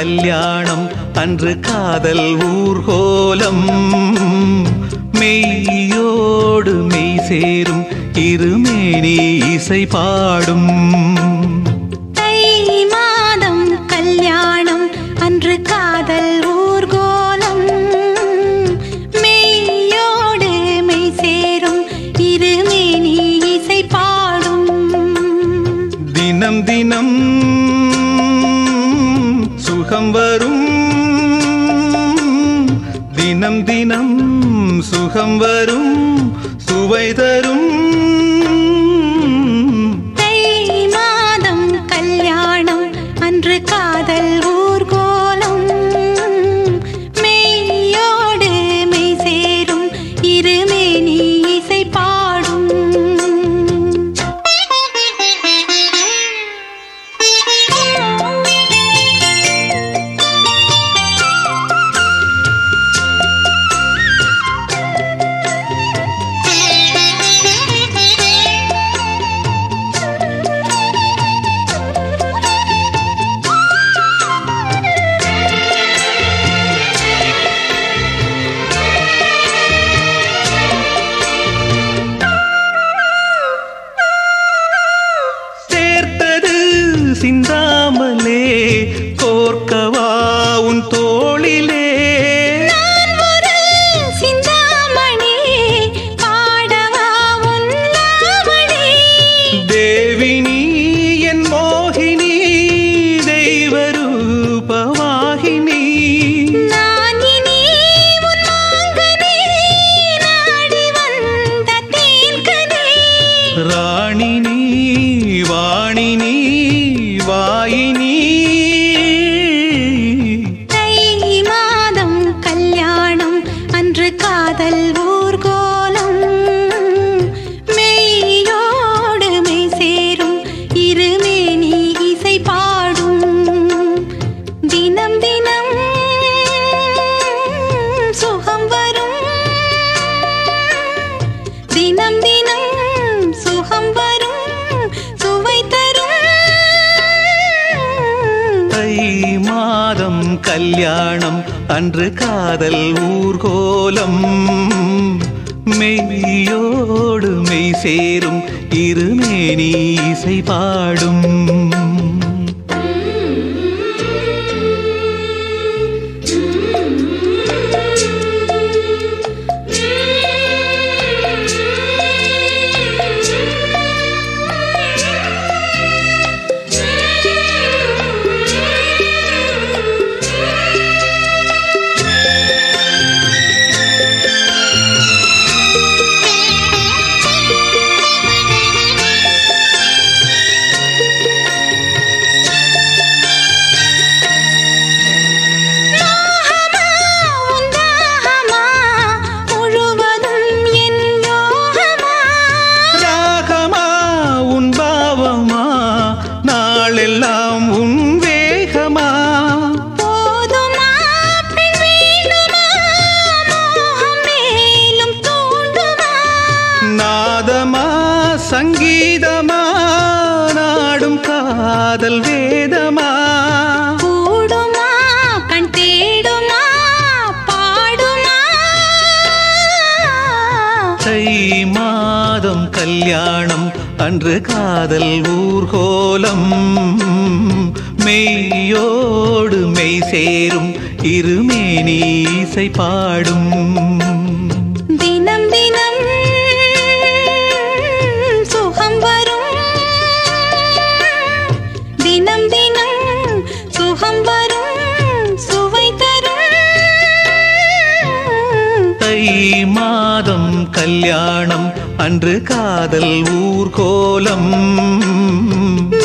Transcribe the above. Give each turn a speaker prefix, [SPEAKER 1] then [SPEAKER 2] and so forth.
[SPEAKER 1] கல்யாணம் அன்று காதல் ஊர்கோலம் மெய்யோடு மெய் சேரும் இருமேனி இசை பாடும்
[SPEAKER 2] தை மாதம் கல்யாணம் அன்று காதல் ஊர்கோலம் மெய்யோடு மெய் சேரும் இருமேனி இசை பாடும்
[SPEAKER 1] தினம் தினம் சுகம் வரும் தினம் தினம் சுகம் வரும் சுவை தரும்
[SPEAKER 2] தை மாதம் கல்யாணம் அன்று காதல் ஊர்கோலம் மெய்யோடு மெய் சேரும் இருமேனி இசை பாடும்
[SPEAKER 1] சிந்தாமலே கோர்க்கவா உன் தோளிலே
[SPEAKER 2] நான் ஒரு சிந்தாமணி பாடவா உன் லாவணி
[SPEAKER 1] தேவி நீ என் மோகினி தெய்வரூபவாகினி
[SPEAKER 2] நான் இனி உன் மாங்கனி நாடி வந்த தேன்கனி
[SPEAKER 1] ராணி நீ வாணி நீ வாயினி
[SPEAKER 2] தை மாதம் கல்யாணம் அன்று காதல் ஊர்கோலம் மெய்யோடு மெய் சேரும் இருமேனி இசை பாடும் தினம் தினம் சுகம் வரும் தினம் தினம் சுகம் வரும் சுவை தரும்
[SPEAKER 1] தை மாதம் கல்யாணம் அன்று காதல் ஊர்கோலம் மெய்யோடு மெய் சேரும் இருமேனி இசை பாடும் நாளெல்லாம் உன் வேகமா
[SPEAKER 2] போதுமா பின் வேண்டுமா மோகம் மேலும் தூண்டுமா
[SPEAKER 1] நாதமா சங்கீதமா நாடும் காதல் வேதமா
[SPEAKER 2] கூடுமா கண் தேடுமா பாடுமா
[SPEAKER 1] தை மாதம் கல்யாணம் அன்று காதல் ஊர்கோலம் மெய்யோடு மெய் சேரும் இருமேனி இசை பாடும்
[SPEAKER 2] தினம் தினம் சுகம் வரும் தினம் தினம் சுகம் வரும் சுவை தரும்
[SPEAKER 1] தை மாதம் கல்யாணம் அன்று காதல் ஊர்கோலம்